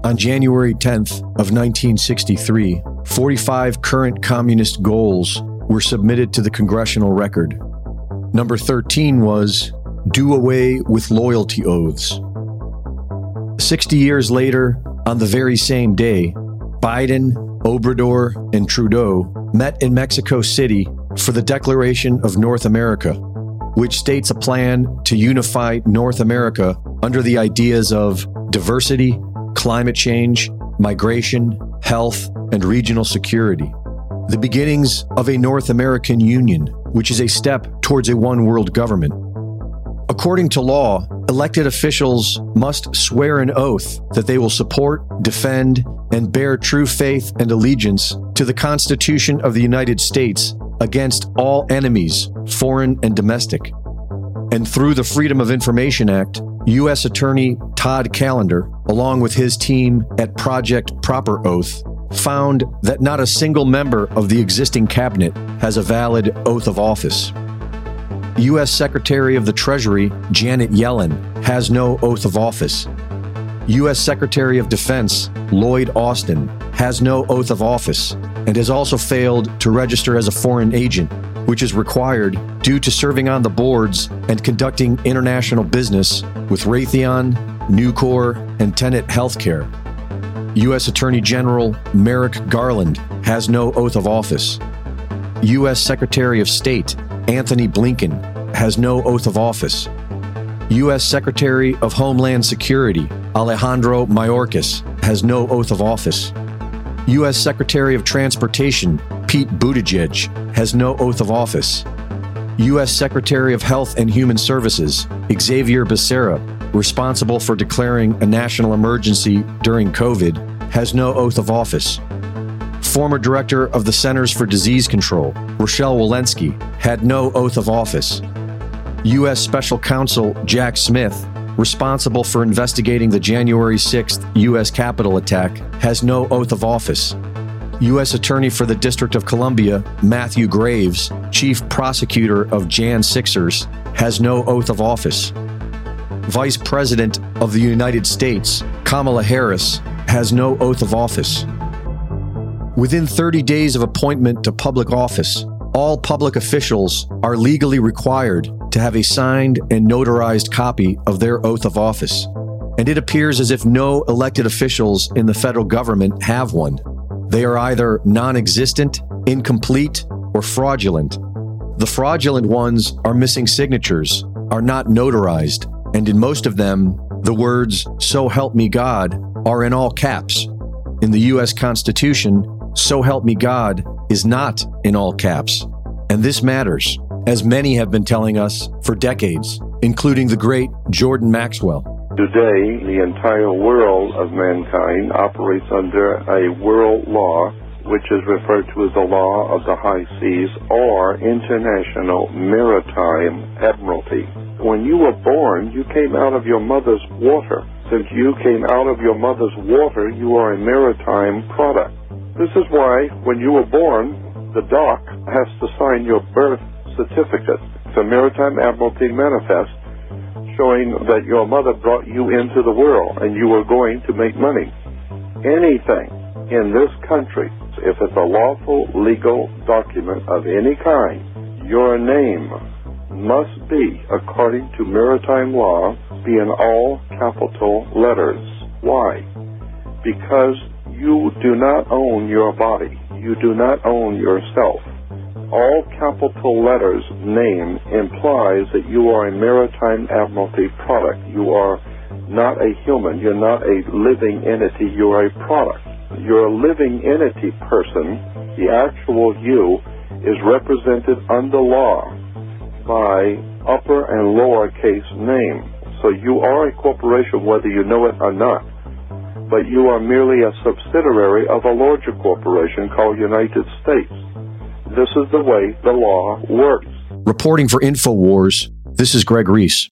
On January 10th of 1963, 45 current communist goals were submitted to the congressional record. Number 13 was, do away with loyalty oaths. 60 years later, on the very same day, Biden, Obrador, and Trudeau met in Mexico City for the Declaration of North America, which states a plan to unify North America under the ideas of diversity, climate change, migration, health, and regional security. The beginnings of a North American Union, which is a step towards a one-world government. According to law, elected officials must swear an oath that they will support, defend, and bear true faith and allegiance to the Constitution of the United States against all enemies, foreign and domestic. And through the Freedom of Information Act, U.S. Attorney Todd Callender, along with his team at Project Proper Oath, found that not a single member of the existing cabinet has a valid oath of office. U.S. Secretary of the Treasury Janet Yellen has no oath of office. U.S. Secretary of Defense Lloyd Austin has no oath of office and has also failed to register as a foreign agent, which is required due to serving on the boards and conducting international business with Raytheon, Nucor, and Tenet Healthcare. U.S. Attorney General Merrick Garland has no oath of office. U.S. Secretary of State Anthony Blinken has no oath of office. U.S. Secretary of Homeland Security Alejandro Mayorkas has no oath of office. U.S. Secretary of Transportation Pete Buttigieg has no oath of office. U.S. Secretary of Health and Human Services Xavier Becerra, responsible for declaring a national emergency during COVID, has no oath of office. Former Director of the Centers for Disease Control Rochelle Walensky had no oath of office. U.S. Special Counsel Jack Smith, responsible for investigating the January 6th U.S. Capitol attack, has no oath of office. U.S. Attorney for the District of Columbia Matthew Graves, Chief Prosecutor of Jan 6ers, has no oath of office. Vice President of the United States Kamala Harris has no oath of office. Within 30 days of appointment to public office, all public officials are legally required to have a signed and notarized copy of their oath of office. And it appears as if no elected officials in the federal government have one. They are either non-existent, incomplete, or fraudulent. The fraudulent ones are missing signatures, are not notarized, and in most of them, the words, "So help me God," are in all caps. In the U.S. Constitution, "So help me God" is not in all caps. And this matters, as many have been telling us for decades, including the great Jordan Maxwell. Today, the entire world of mankind operates under a world law, which is referred to as the law of the high seas or international maritime admiralty. When you were born, you came out of your mother's water. Since you came out of your mother's water, you are a maritime product. This is why, when you were born, the dock has to sign your birth certificate. It's a maritime admiralty manifest showing that your mother brought you into the world and you were going to make money. Anything in this country, if it's a lawful legal document of any kind, your name must be, according to maritime law, be in all capital letters. Why? Because you do not own your body. You do not own yourself. All capital letters name implies that you are a maritime admiralty product. You are not a human. You're not a living entity. You're a product. You're a living entity person. The actual you is represented under law by upper and lowercase name. So you are a corporation whether you know it or not. But you are merely a subsidiary of a larger corporation called United States. This is the way the law works. Reporting for InfoWars, this is Greg Reese.